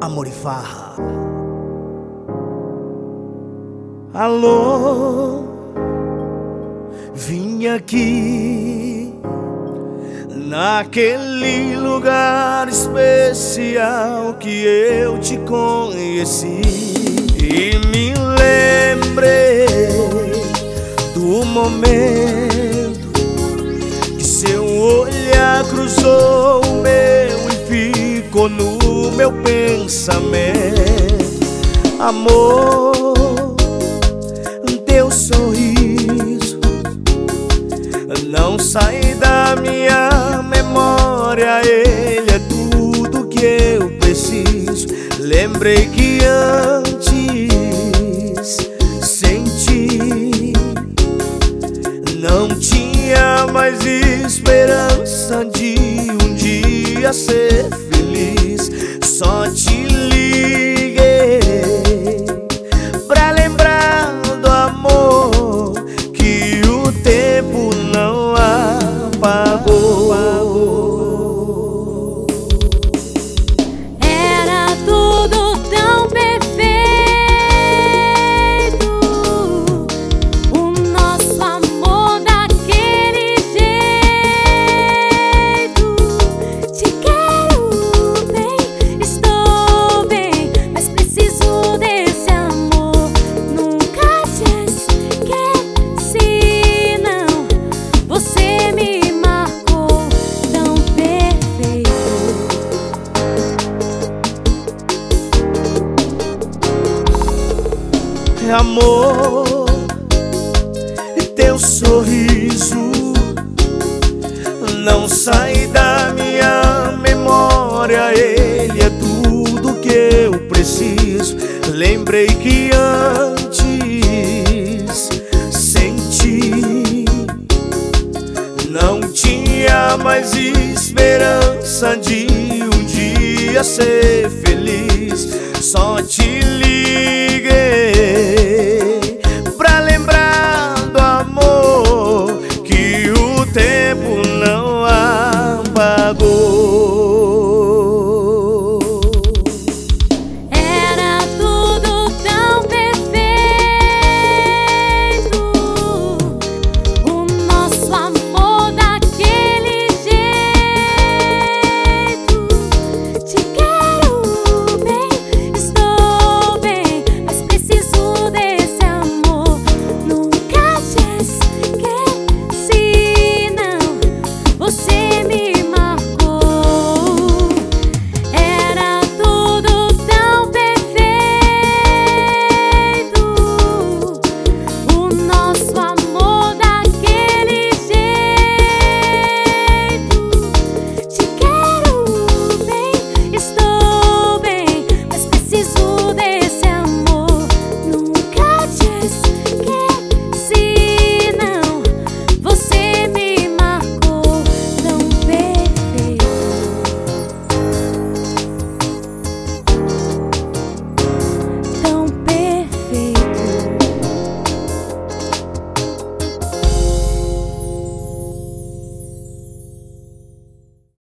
Amor e Farra. Alô, vim aqui naquele lugar especial que eu te conheci e me lembrei do momento que seu olhar cruzou o meu e ficou no meu pensamento. Amor, teu sorriso não sai da minha memória, ele é tudo que eu preciso. Lembrei que antes sem ti não tinha mais esperança de um dia ser feliz. Só te liguei pra lembrar do amor que o tempo não apagou. Era tudo tão perfeito, o nosso amor daquele jeito. Te quero bem, estou bem, mas preciso desse amor. Nunca te esqueci, não. Você me marcou tão perfeito. Amor, teu sorriso não sai da minha memória, ele é tudo que eu preciso. Lembrei que antes sem ti não tinha mais esperança de um dia ser feliz. Só te ligo